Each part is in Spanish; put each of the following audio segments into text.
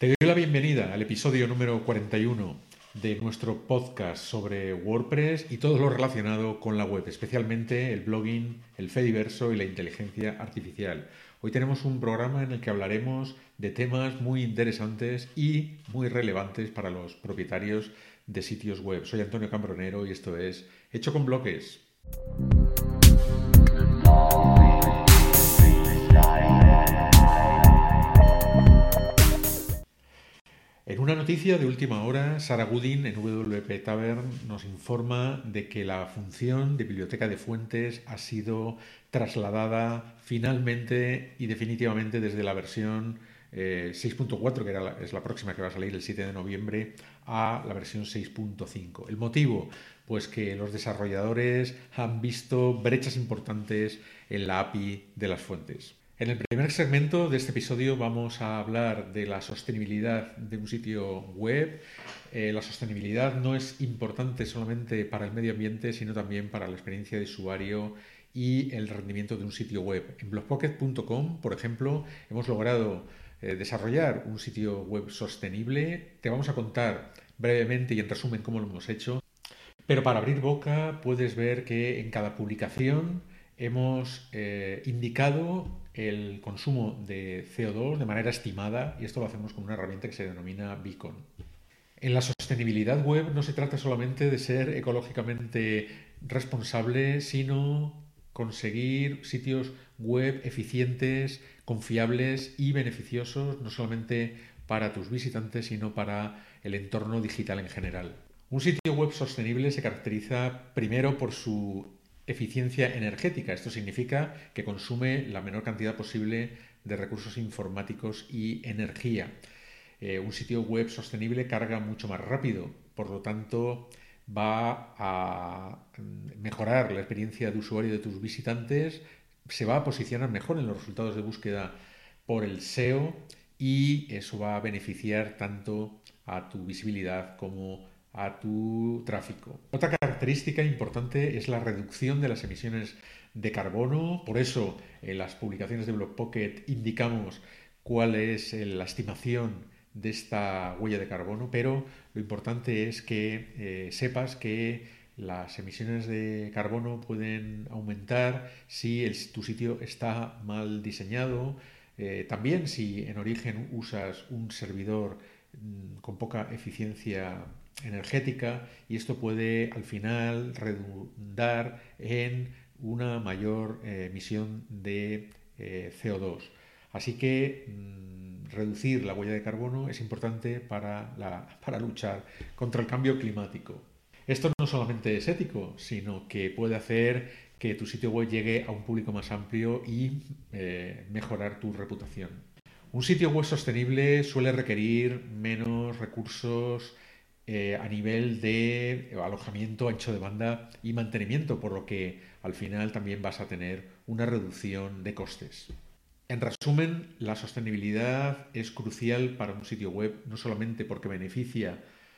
Te doy la bienvenida al episodio número 41 de nuestro podcast sobre WordPress y todo lo relacionado con la web, especialmente el blogging, el Fediverso y la inteligencia artificial. Hoy tenemos un programa en el que hablaremos de temas muy interesantes y muy relevantes para los propietarios de sitios web. Soy Antonio Cambronero y esto es Hecho con Bloques. En una noticia de última hora, Sarah Goodin en WP Tavern nos informa de que la función de biblioteca de fuentes ha sido trasladada finalmente y definitivamente desde la versión 6.4, que es la próxima que va a salir el 7 de noviembre, a la versión 6.5. ¿El motivo? Pues que los desarrolladores han visto brechas importantes en la API de las fuentes. En el primer segmento de este episodio vamos a hablar de la sostenibilidad de un sitio web. La sostenibilidad no es importante solamente para el medio ambiente, sino también para la experiencia de usuario y el rendimiento de un sitio web. En blogpocket.com, por ejemplo, hemos logrado desarrollar un sitio web sostenible. Te vamos a contar brevemente y en resumen cómo lo hemos hecho. Pero para abrir boca puedes ver que en cada publicación hemos indicado el consumo de CO2 de manera estimada y esto lo hacemos con una herramienta que se denomina Beacon. En la sostenibilidad web no se trata solamente de ser ecológicamente responsable, sino conseguir sitios web eficientes, confiables y beneficiosos, no solamente para tus visitantes, sino para el entorno digital en general. Un sitio web sostenible se caracteriza primero por su eficiencia energética. Esto significa que consume la menor cantidad posible de recursos informáticos y energía. Un sitio web sostenible carga mucho más rápido, por lo tanto va a mejorar la experiencia de usuario de tus visitantes, se va a posicionar mejor en los resultados de búsqueda por el SEO y eso va a beneficiar tanto a tu visibilidad como a tu tráfico. Otra característica importante es la reducción de las emisiones de carbono. Por eso en las publicaciones de Blogpocket indicamos cuál es la estimación de esta huella de carbono, pero lo importante es que sepas que las emisiones de carbono pueden aumentar si tu sitio está mal diseñado, también si en origen usas un servidor con poca eficiencia energética y esto puede al final redundar en una mayor emisión de CO2. Así que reducir la huella de carbono es importante para luchar contra el cambio climático. Esto no solamente es ético, sino que puede hacer que tu sitio web llegue a un público más amplio y mejorar tu reputación. Un sitio web sostenible suele requerir menos recursos a nivel de alojamiento, ancho de banda y mantenimiento, por lo que al final también vas a tener una reducción de costes. En resumen, la sostenibilidad es crucial para un sitio web, no solamente porque beneficia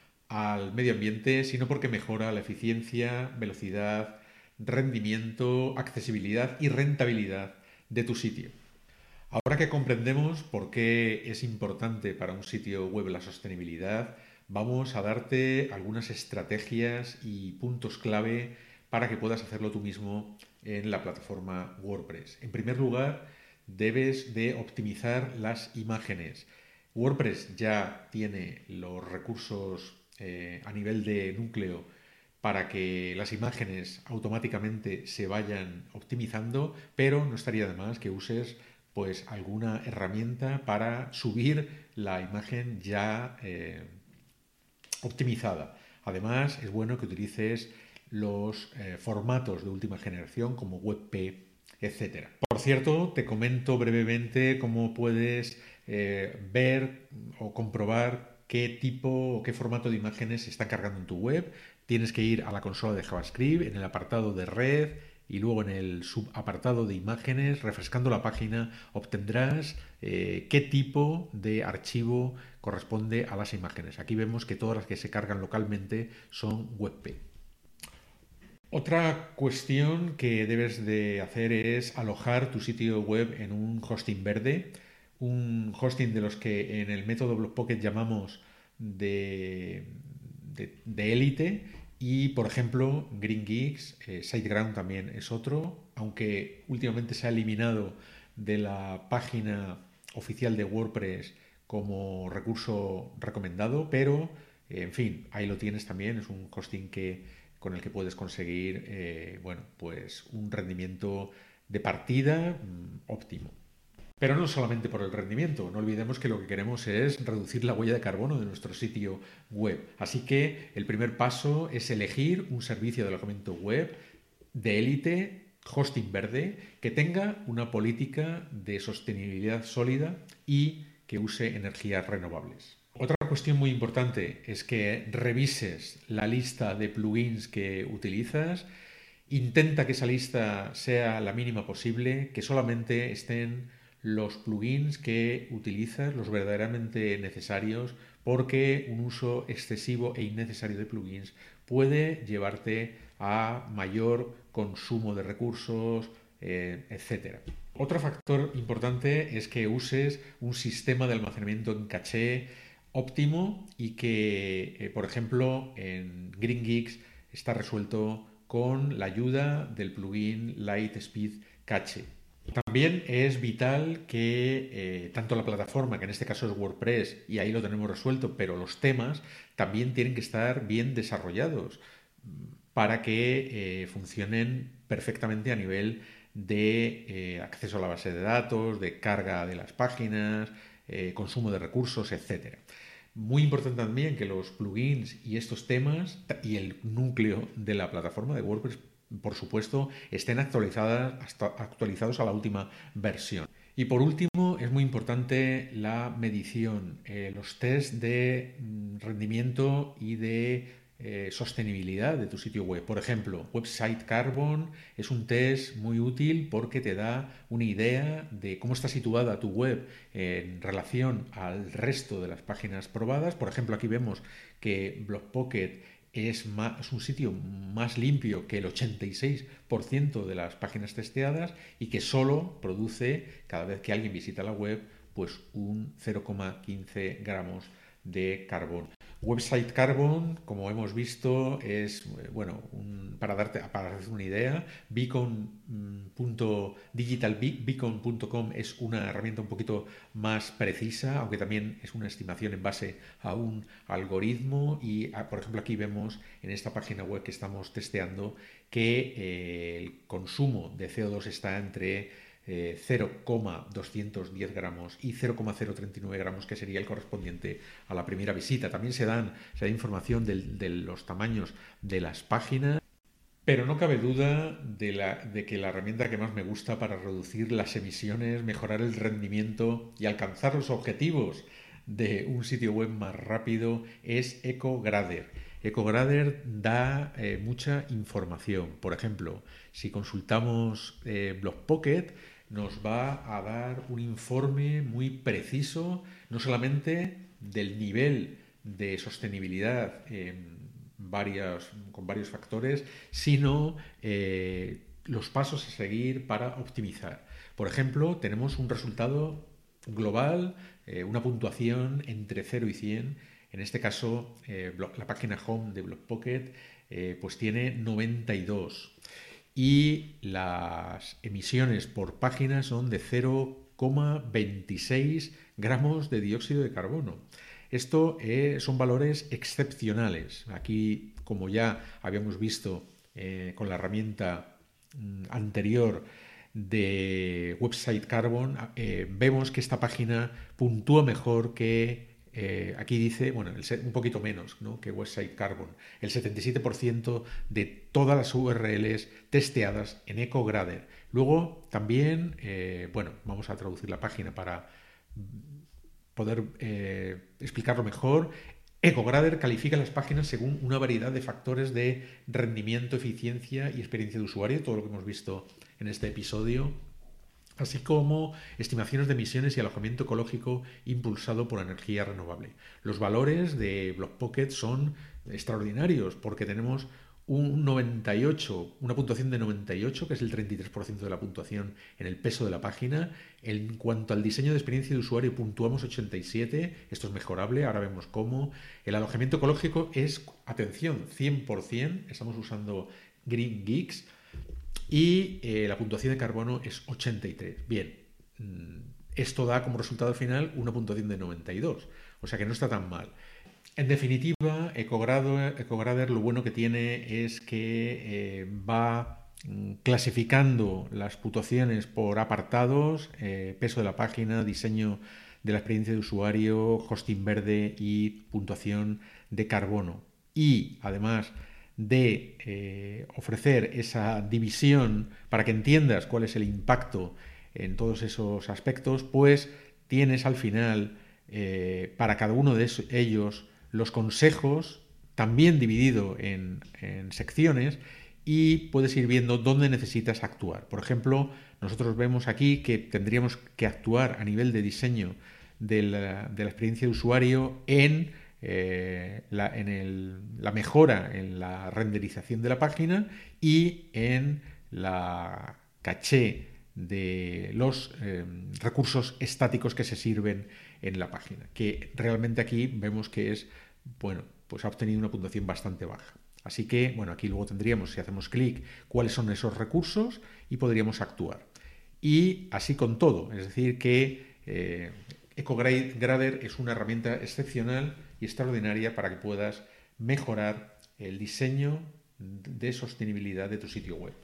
al medio ambiente, sino porque mejora la eficiencia, velocidad, rendimiento, accesibilidad y rentabilidad de tu sitio. Ahora que comprendemos por qué es importante para un sitio web la sostenibilidad, vamos a darte algunas estrategias y puntos clave para que puedas hacerlo tú mismo en la plataforma WordPress. En primer lugar, debes de optimizar las imágenes. WordPress ya tiene los recursos a nivel de núcleo para que las imágenes automáticamente se vayan optimizando, pero no estaría de más que uses pues alguna herramienta para subir la imagen ya optimizada. Además, es bueno que utilices los formatos de última generación como WebP, etc. Por cierto, te comento brevemente cómo puedes ver o comprobar qué tipo o qué formato de imágenes se está cargando en tu web. Tienes que ir a la consola de JavaScript, en el apartado de red y luego en el subapartado de imágenes, refrescando la página, obtendrás qué tipo de archivo corresponde a las imágenes. Aquí vemos que todas las que se cargan localmente son WebP. Otra cuestión que debes de hacer es alojar tu sitio web en un hosting verde. un hosting de los que en el método Blockpocket llamamos de, de élite. Y, por ejemplo, Green Geeks, SiteGround también es otro, aunque últimamente se ha eliminado de la página oficial de WordPress como recurso recomendado, pero, en fin, ahí lo tienes también, es un hosting con el que puedes conseguir, bueno, pues un rendimiento de partida óptimo. Pero no solamente por el rendimiento, no olvidemos que lo que queremos es reducir la huella de carbono de nuestro sitio web. Así que el primer paso es elegir un servicio de alojamiento web de élite, hosting verde, que tenga una política de sostenibilidad sólida y que use energías renovables. Otra cuestión muy importante es que revises la lista de plugins que utilizas. Intenta que esa lista sea la mínima posible, que solamente estén los plugins que utilizas, los verdaderamente necesarios, porque un uso excesivo e innecesario de plugins puede llevarte a mayor consumo de recursos, etc. Otro factor importante es que uses un sistema de almacenamiento en caché óptimo y que, por ejemplo, en GreenGeeks está resuelto con la ayuda del plugin Lightspeed Cache. También es vital que tanto la plataforma, que en este caso es WordPress, y ahí lo tenemos resuelto, pero los temas también tienen que estar bien desarrollados para que funcionen perfectamente a nivel de acceso a la base de datos, de carga de las páginas, consumo de recursos, etcétera. Muy importante también que los plugins y estos temas y el núcleo de la plataforma de WordPress, por supuesto, estén actualizados a la última versión. Y por último, es muy importante la medición, los test de rendimiento y de sostenibilidad de tu sitio web. Por ejemplo, Website Carbon es un test muy útil porque te da una idea de cómo está situada tu web en relación al resto de las páginas probadas. Por ejemplo, aquí vemos que Blockpocket es un sitio más limpio que el 86% de las páginas testeadas y que solo produce, cada vez que alguien visita la web, pues un 0,15 gramos de carbón. Website Carbon, como hemos visto, es, bueno, para darte una idea, digitalbeacon.com es una herramienta un poquito más precisa, aunque también es una estimación en base a un algoritmo y, por ejemplo, aquí vemos en esta página web que estamos testeando que el consumo de CO2 está entre 0,210 gramos y 0,039 gramos, que sería el correspondiente a la primera visita. También se da información de los tamaños de las páginas, pero no cabe duda de que la herramienta que más me gusta para reducir las emisiones, mejorar el rendimiento y alcanzar los objetivos de un sitio web más rápido es EcoGrader. EcoGrader da mucha información. Por ejemplo, si consultamos Blockpocket, nos va a dar un informe muy preciso, no solamente del nivel de sostenibilidad con varios factores, sino los pasos a seguir para optimizar. Por ejemplo, tenemos un resultado global, una puntuación entre 0 y 100. En este caso, la página home de Blockpocket pues tiene 92 y las emisiones por página son de 0,26 gramos de dióxido de carbono. Esto son valores excepcionales. Aquí, como ya habíamos visto con la herramienta anterior de Website Carbon, vemos que esta página puntúa mejor que aquí dice, bueno, un poquito menos, ¿no?, que Website Carbon. El 77% de todas las URLs testeadas en EcoGrader. Luego también, bueno, vamos a traducir la página para poder explicarlo mejor. EcoGrader califica las páginas según una variedad de factores de rendimiento, eficiencia y experiencia de usuario, todo lo que hemos visto en este episodio, así como estimaciones de emisiones y alojamiento ecológico impulsado por energía renovable. Los valores de Blockpocket son extraordinarios porque tenemos un 98, una puntuación de 98, que es el 33% de la puntuación en el peso de la página. En cuanto al diseño de experiencia de usuario, puntuamos 87, esto es mejorable, ahora vemos cómo. El alojamiento ecológico es, atención, 100%, estamos usando Green Geeks, y la puntuación de carbono es 83. Bien, esto da como resultado al final una puntuación de 92, o sea que no está tan mal. En definitiva, EcoGrader lo bueno que tiene es que va clasificando las puntuaciones por apartados, peso de la página, diseño de la experiencia de usuario, hosting verde y puntuación de carbono. Y además de ofrecer esa división para que entiendas cuál es el impacto en todos esos aspectos, pues tienes al final para cada uno de ellos los consejos, también dividido en secciones, y puedes ir viendo dónde necesitas actuar. Por ejemplo, nosotros vemos aquí que tendríamos que actuar a nivel de diseño de la experiencia de usuario en la mejora en la renderización de la página y en la caché de los recursos estáticos que se sirven en la página, que realmente aquí vemos que es, bueno, pues ha obtenido una puntuación bastante baja. Así que, bueno, aquí luego tendríamos, si hacemos clic, cuáles son esos recursos y podríamos actuar. Y así con todo, es decir, que EcoGrader es una herramienta excepcional y extraordinaria para que puedas mejorar el diseño de sostenibilidad de tu sitio web.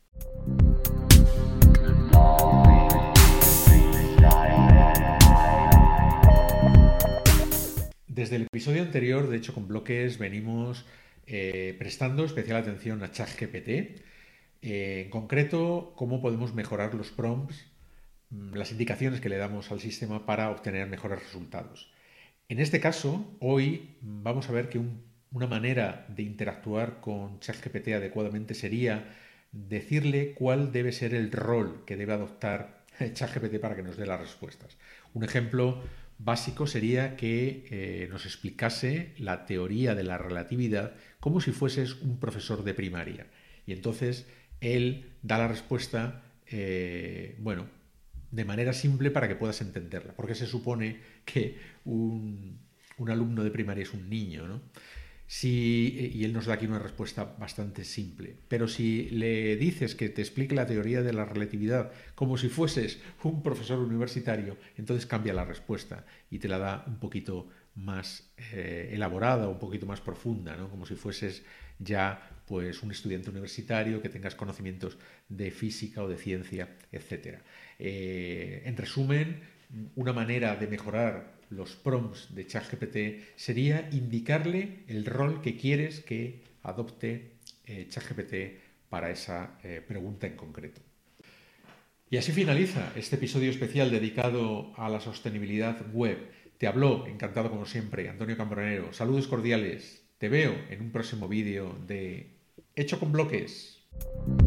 Desde el episodio anterior, de hecho, con bloques venimos prestando especial atención a ChatGPT. En concreto, cómo podemos mejorar los prompts, las indicaciones que le damos al sistema para obtener mejores resultados. En este caso, hoy vamos a ver que una manera de interactuar con ChatGPT adecuadamente sería decirle cuál debe ser el rol que debe adoptar ChatGPT para que nos dé las respuestas. Un ejemplo básico sería que nos explicase la teoría de la relatividad como si fueses un profesor de primaria. Y entonces él da la respuesta, bueno, de manera simple para que puedas entenderla, porque se supone que un alumno de primaria es un niño, ¿no? Y él nos da aquí una respuesta bastante simple. Pero si le dices que te explique la teoría de la relatividad como si fueses un profesor universitario, entonces cambia la respuesta y te la da un poquito más elaborada, un poquito más profunda, ¿no? Como si fueses ya pues un estudiante universitario que tengas conocimientos de física o de ciencia, etc. En resumen, una manera de mejorar los prompts de ChatGPT sería indicarle el rol que quieres que adopte ChatGPT para esa pregunta en concreto. Y así finaliza este episodio especial dedicado a la sostenibilidad web. Te habló, encantado como siempre, Antonio Cambronero. Saludos cordiales. Te veo en un próximo vídeo de Hecho con Bloques.